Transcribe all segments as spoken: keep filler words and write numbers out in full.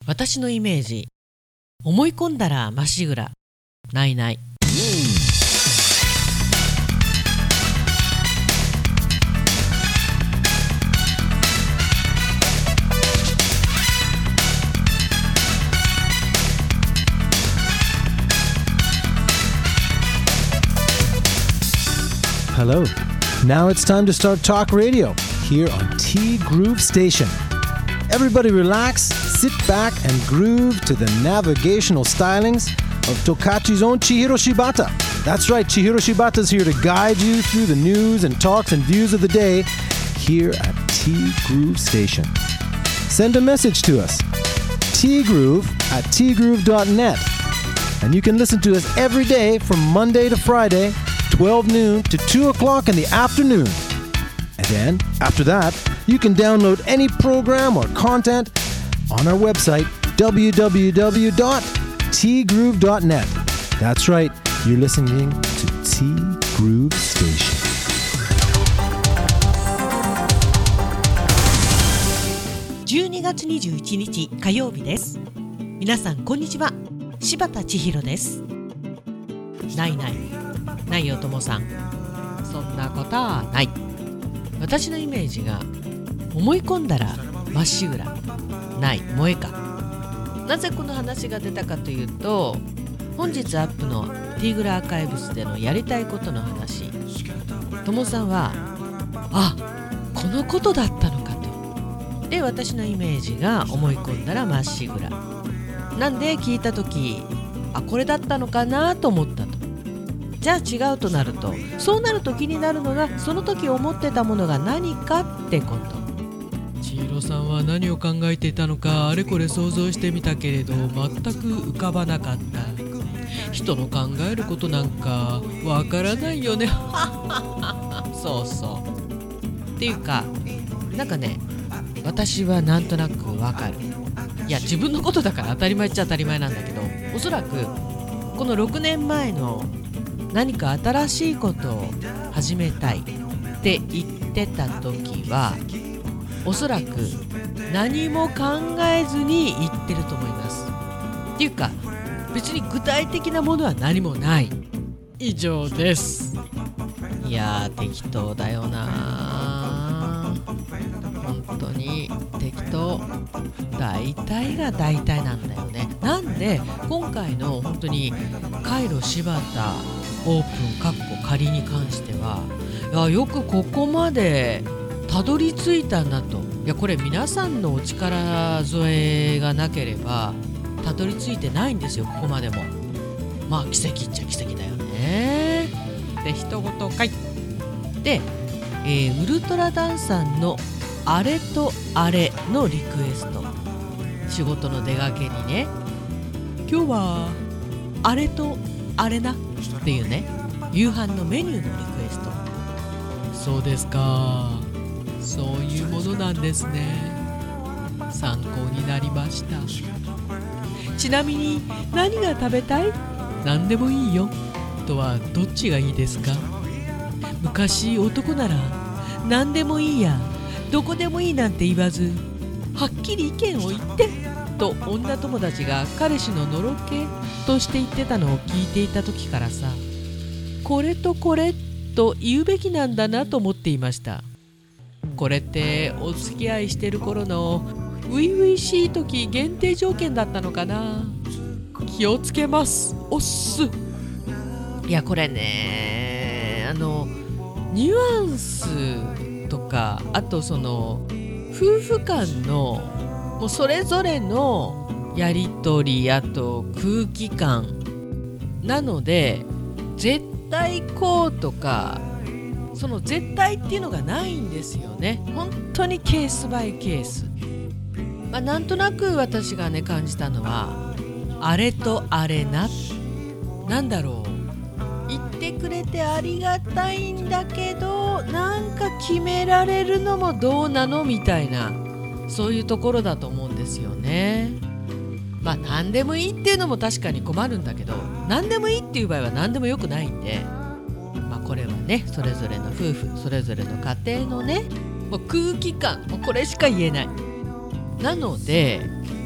私のイメージ、思い込んだらまっしぐら、ないない。 Hello. Now it's time to start Talk Radio here on T Groove Station. Everybody relax, sit back and groove to the navigational stylings of Tokachi's own Chihiro Shibata. That's right, Chihiro Shibata's here to guide you through the news and talks and views of the day here at T Groove Station. Send a message to us, tgroove at tgroove dot net. And you can listen to us every day from Monday to Friday, twelve noon to two o'clock in the afternoon. And then, after that, you can download any program or content on our website, w w w dot t groove dot net. That's right, you're listening to T Groove Station. じゅうにがつにじゅういちにち火曜日です。皆さんこんにちは、柴田千尋です。ないないないよともさん、そんなことはない。私のイメージが思い込んだらまっしぐら、ない萌えか。なぜこの話が出たかというと、本日アップのティーグルアーカイブスでのやりたいことの話、ともさんはあ、このことだったのかと。で、私のイメージが思い込んだらまっしぐらなんで、聞いたときあ、これだったのかなと思ったと。じゃあ違うとなると、そうなると気になるのが、その時思ってたものが何かってこと。千尋さんは何を考えていたのか、あれこれ想像してみたけれど全く浮かばなかった。人の考えることなんかわからないよねそうそうっていうか、なんかね、私はなんとなくわかる。いや、自分のことだから当たり前っちゃ当たり前なんだけど、おそらくこのろくねんまえの何か新しいことを始めたいって言ってた時は、おそらく何も考えずに言ってると思います。っていうか、別に具体的なものは何もない。以上です。いやー、適当だよな。本当に適当。大体が大体なんだよね。なんで今回の本当にカイロ柴田オープンかっこ仮に関しては、いや、よくここまでたどり着いたんだと。いや、これ皆さんのお力添えがなければたどり着いてないんですよ、ここまでも。まあ奇跡っちゃ奇跡だよね。で、一言かいで、えー、ウルトラダンさんのあれとあれのリクエスト。仕事の出かけにね、今日はあれとあれなっていうね、夕飯のメニューのリクエスト。そうですか、そういうものなんですね。参考になりました。ちなみに何が食べたい？何でもいいよとはどっちがいいですか？昔男なら何でもいいや、どこでもいいなんて言わず、はっきり意見を言ってと女友達が彼氏ののろけとして言ってたのを聞いていた時からさ、これとこれと言うべきなんだなと思っていました。これってお付き合いしてる頃の初々しい時限定条件だったのかな。気をつけます、おっす。いや、これね、あのニュアンスとか、あとその夫婦間のもうそれぞれのやりとり、あと空気感なので、絶対こうとか、その絶対っていうのがないんですよね。本当にケースバイケース。まあ、なんとなく私がね感じたのは、あれとあれな、なんだろう、言ってくれてありがたいんだけど、なんか決められるのもどうなのみたいな、そういうところだと思うんですよね。まあ何でもいいっていうのも確かに困るんだけど、何でもいいっていう場合は何でもよくないんで、まあこれはね、それぞれの夫婦、それぞれの家庭のね、もう空気感、もうこれしか言えない。なので、まあ、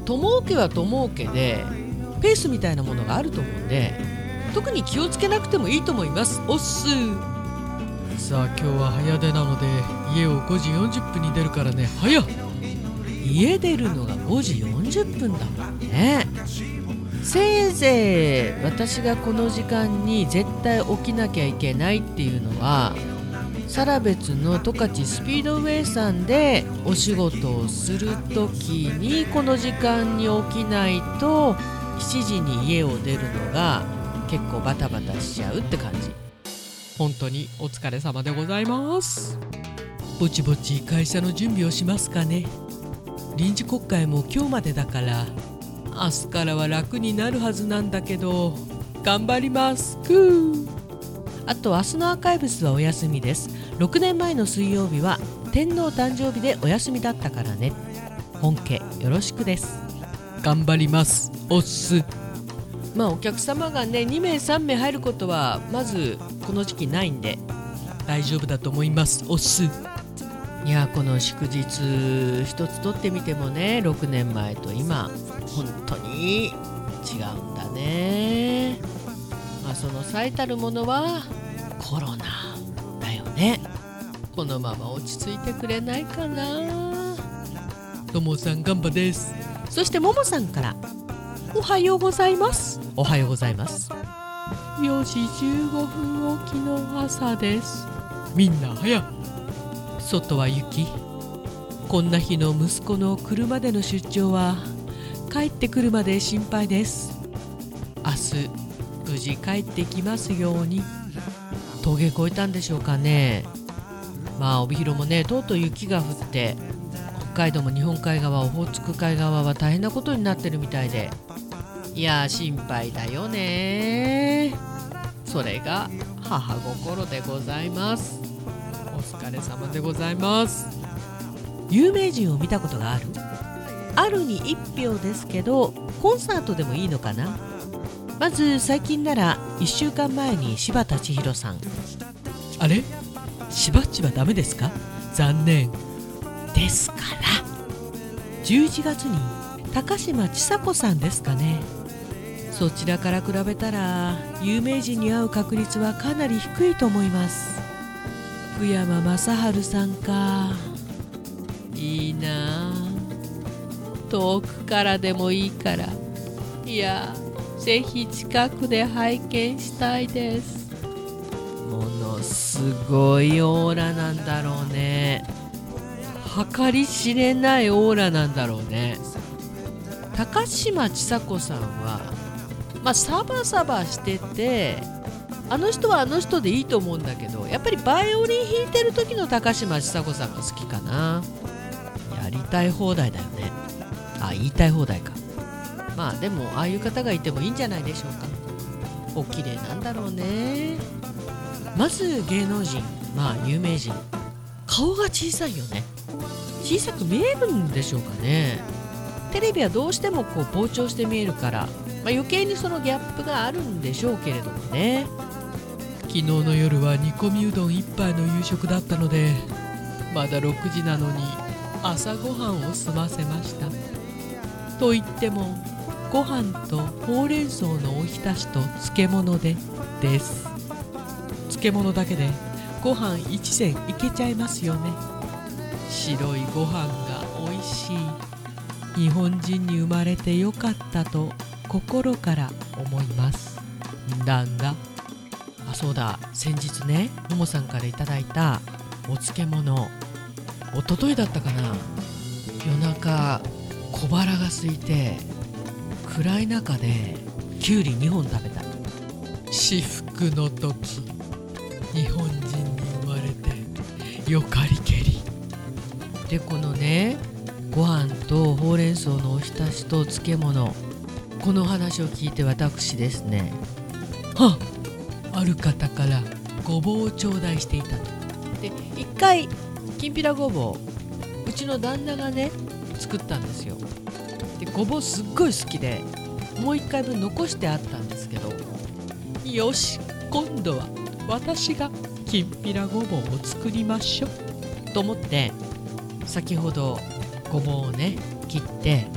友家は友家でペースみたいなものがあると思うんで、特に気をつけなくてもいいと思います。おっす。さあ今日は早出なので家をごじよんじゅっぷんに出るからね。早っ。家出るのがごじよんじゅっぷんだもんね。せいぜい私がこの時間に絶対起きなきゃいけないっていうのは、サラベツの十勝スピードウェイさんでお仕事をするときにこの時間に起きないとしちじに家を出るのが結構バタバタしちゃうって感じ。本当にお疲れ様でございます。ぼちぼち会社の準備をしますかね。臨時国会も今日までだから明日からは楽になるはずなんだけど頑張りますくー。あと明日のアーカイブスはお休みです。ろくねんまえの水曜日は天皇誕生日でお休みだったからね。本家よろしくです。頑張りますおっす。まあお客様がねにめいさんめい入ることはまずこの時期ないんで大丈夫だと思いますおっす。いやこの祝日一つ取ってみてもね、ろくねんまえと今本当に違うんだね。まあその最たるものはコロナだよね。このまま落ち着いてくれないかな。ともさんガンバです。そしてももさんからおはようございます。おはようございます。よじじゅうごふん起きの朝です。みんな早っ。外は雪。こんな日の息子の車での出張は帰ってくるまで心配です。明日無事帰ってきますように。峠越えたんでしょうかね。まあ帯広もねとうとう雪が降って北海道も日本海側オホーツク海側は大変なことになってるみたいで、いや心配だよね。それが母心でございます。お疲れ様でございます。有名人を見たことがある？あるに一票ですけどコンサートでもいいのかな。まず最近ならいっしゅうかんまえに柴田千尋さん。あれ？しばっちはダメですか？残念ですから。じゅういちがつに高嶋ちさ子さんですかね。そちらから比べたら有名人に会う確率はかなり低いと思います。福山雅治さんか。いいなあ。遠くからでもいいから、いやぜひ近くで拝見したいです。ものすごいオーラなんだろうね。計り知れないオーラなんだろうね。高嶋ちさ子さんはまあサバサバしてて、あの人はあの人でいいと思うんだけど、やっぱりバイオリン弾いてる時の高嶋ちさ子さんが好きかな。やりたい放題だよね。あ、言いたい放題か。まあでもああいう方がいてもいいんじゃないでしょうか。お綺麗なんだろうね。まず芸能人、まあ有名人、顔が小さいよね。小さく見えるんでしょうかね。テレビはどうしてもこう膨張して見えるから、まあ、余計にそのギャップがあるんでしょうけれどもね。昨日の夜は煮込みうどん一杯の夕食だったので、まだろくじなのに朝ごはんを済ませました。と言ってもご飯とほうれん草のおひたしと漬物でです漬物だけでご飯一膳いけちゃいますよね。白いご飯がおいしい。日本人に生まれてよかったと心から思います。だんだ。あ、そうだ、先日ねももさんからいただいたお漬物、おとといだったかな。夜中小腹が空いて暗い中できゅうりにほん食べた。至福の時、日本人に生まれてよかりけりで、このねご飯とほうれん草のおひたしと漬物、この話を聞いて私ですね、はっ、ある方からごぼうを頂戴していたと。で一回きんぴらごぼう、うちの旦那がね作ったんですよ。でごぼうすっごい好きでもう一回分残してあったんですけど、よし今度は私がきんぴらごぼうを作りましょうと思って、先ほどごぼうをね切って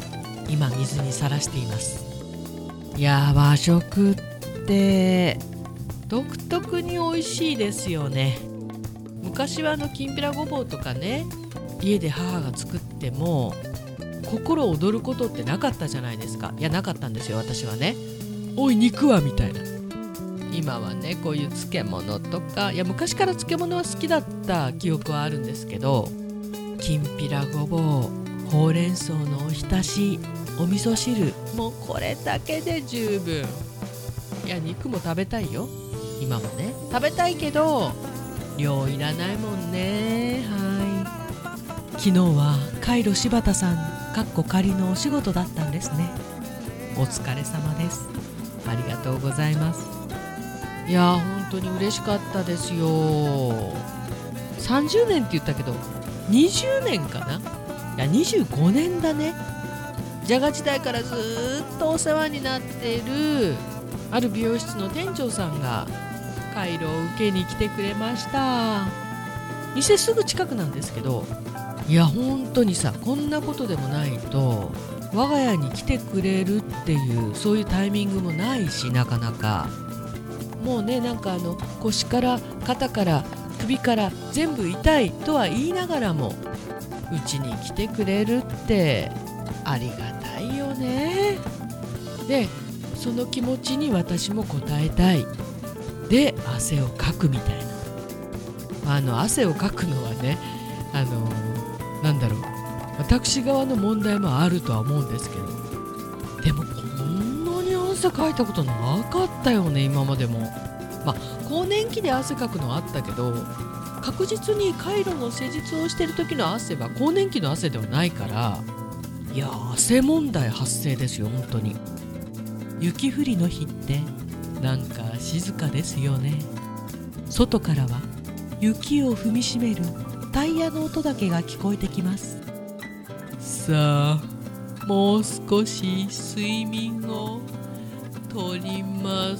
今水にさらしています。いやー、和食って独特に美味しいですよね。昔はあのきんぴらごぼうとかね、家で母が作っても心躍ることってなかったじゃないですか。いや、なかったんですよ、私はね。おい肉はみたいな。今はね、こういう漬物とか、いや昔から漬物は好きだった記憶はあるんですけど、きんぴらごぼう、ほうれん草のおひたし、お味噌汁、もうこれだけで十分。いや、肉も食べたいよ、今もね食べたいけど量いらないもんね。はい。昨日はカイロ柴田さんかっこ仮のお仕事だったんですね。お疲れ様です。ありがとうございます。いやー、本当に嬉しかったですよ。さんじゅうねんって言ったけどにじゅうねんかな。いやにじゅうごねんだね。ジャガ時代からずっとお世話になっているある美容室の店長さんがカイロを受けに来てくれました。店すぐ近くなんですけど、いや本当にさ、こんなことでもないと我が家に来てくれるっていう、そういうタイミングもないし、なかなかもうね、なんかあの腰から肩から首から全部痛いとは言いながらもうちに来てくれるってありがたいよね。でその気持ちに私も応えたい。で汗をかくみたいな。あの汗をかくのはね、あのなんだろう、私側の問題もあるとは思うんですけど、でもこんなに汗かいたことなかったよね、今までも。まあ更年期で汗かくのはあったけど、確実にカイロの施術をしてる時の汗は更年期の汗ではないから、いや汗問題発生ですよ、本当に。雪降りの日ってなんか静かですよね。外からは雪を踏みしめるタイヤの音だけが聞こえてきます。さあ、もう少し睡眠をとります。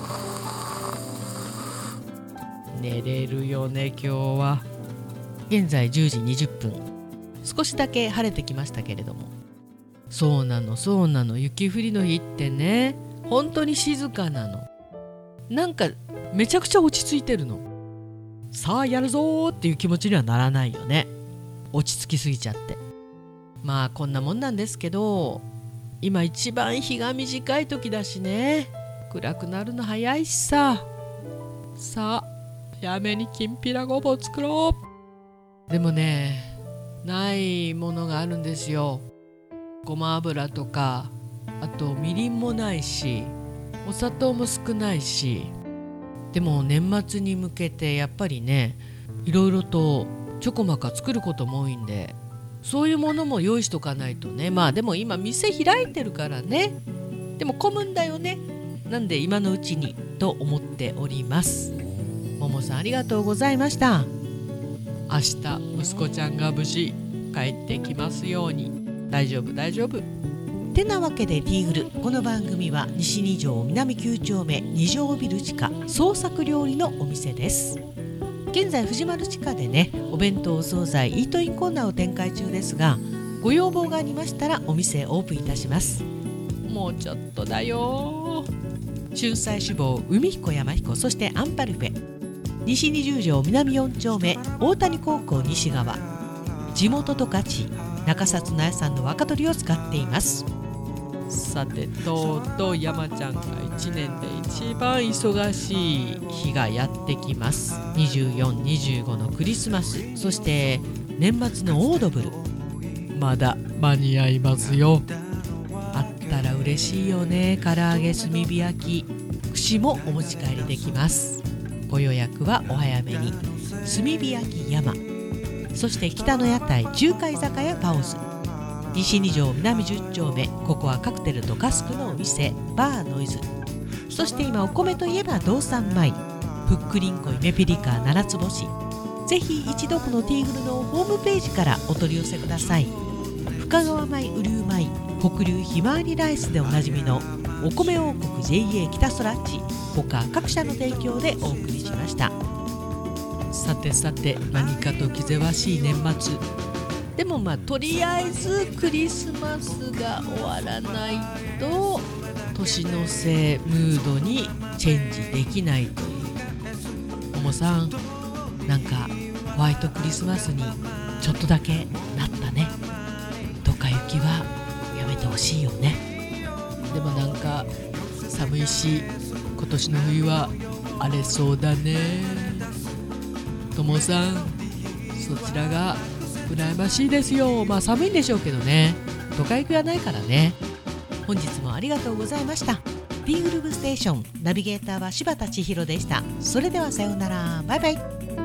寝れるよね、今日は。現在じゅうじにじゅっぷん。少しだけ晴れてきましたけれども、そうなのそうなの、雪降りの日ってね、本当に静かなの。なんかめちゃくちゃ落ち着いてるの。さあやるぞーっていう気持ちにはならないよね、落ち着きすぎちゃって。まあこんなもんなんですけど、今一番日が短い時だしね、暗くなるの早いしさ。さあやめにきんぴらごぼう作ろう。でもね、ないものがあるんですよ。ごま油とか、あとみりんもないし、お砂糖も少ないし。でも年末に向けてやっぱりね、いろいろとちょこまか作ることも多いんで、そういうものも用意しとかないとね。まあでも今店開いてるからね、でも混むんだよね。なんで今のうちにと思っております。ももさんありがとうございました。明日息子ちゃんが無事帰ってきますように。大丈夫大丈夫。てなわけでティーグル、この番組は西に条南きゅう丁目に条ビル地下創作料理のお店です。現在藤丸地下でね、お弁当お惣菜イートインコーナーを展開中ですが、ご要望がありましたらお店オープンいたします。もうちょっとだよ。春菜志望海彦山彦、そしてアンパルフェ、西に十条南よん丁目大谷高校西側、地元十勝中札の屋さんの若鶏を使っています。さて、とうとう山ちゃんがいちねんで一番忙しい日がやってきます。にじゅうよん、にじゅうごのクリスマス、そして年末のオードブル、まだ間に合いますよ。あったら嬉しいよね。唐揚げ、炭火焼き、串もお持ち帰りできます。ご予約はお早めに。炭火焼き山、そして北の屋台中華居酒屋パオズ、西に条南じゅっ丁目、ここはカクテルとカスクのお店バーノイズ、そして今お米といえば道産米、ふっくりんこ夢ピリカ七つ星。ぜひ一度このティーグルのホームページからお取り寄せください。深川米、雨竜米、北流ひまわりライスでおなじみのお米王国 ジェイエー 北空地、他各社の提供でお送りしました。さてさて、何かと気ぜわしい年末でもまあとりあえずクリスマスが終わらないと年の瀬ムードにチェンジできないという。ももさん、なんかホワイトクリスマスにちょっとだけなったね。ドカ雪はやめてほしいよね。でもなんか寒いし今年の冬は荒れそうだね。ともさん、そちらが羨ましいですよ。まあ寒いんでしょうけどね、ドカ雪はないからね。本日もありがとうございました。 T グルーヴステーションナビゲーターは柴田千尋でした。それではさようなら、バイバイ。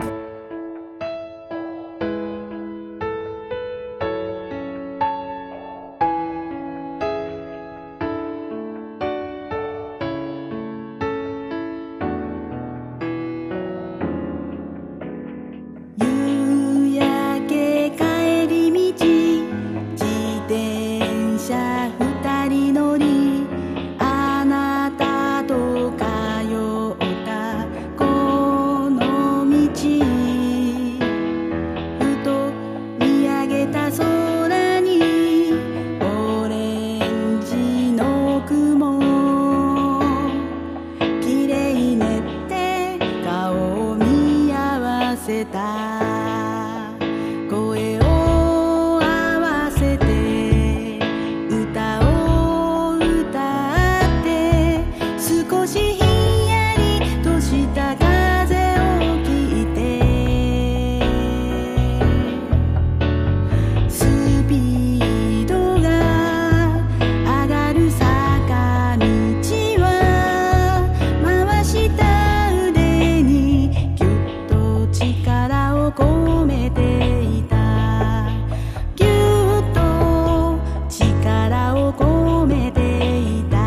声を合わせて歌を歌って少しひんやりとした風を聞いてスピードが上がる坂道は回した腕にぎゅっと力を込めていたぎゅっと力を込めていた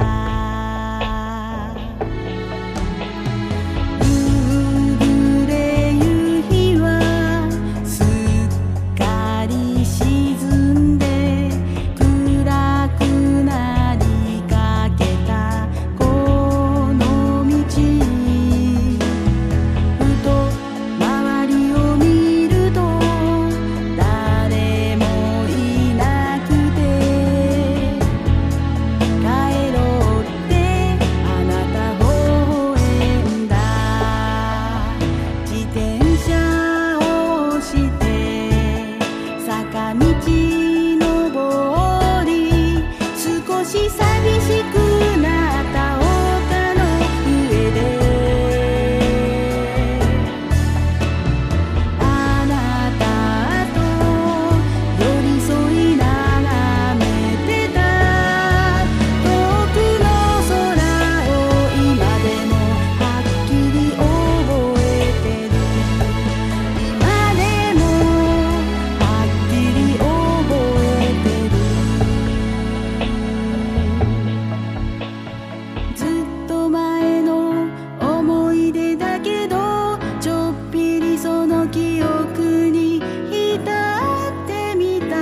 夕暮れ夕日はすっかり沈んで暗くなりかけたこの道ふと周りを見ると誰もいなくて帰ろうってあなた微笑んだ自転車を押して坂道登り少し寂しくなった丘の上であなたと寄り添い眺めてた遠くの空を今でもはっきり覚えてる今でもはっきり覚えてるずっと前の思い出だけどちょっぴりその記憶に浸ってみた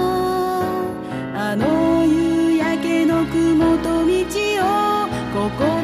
あああの夕焼けの雲と道をここ